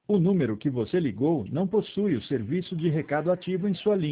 O número que você ligou não possui o serviço de recado ativo em sua linha.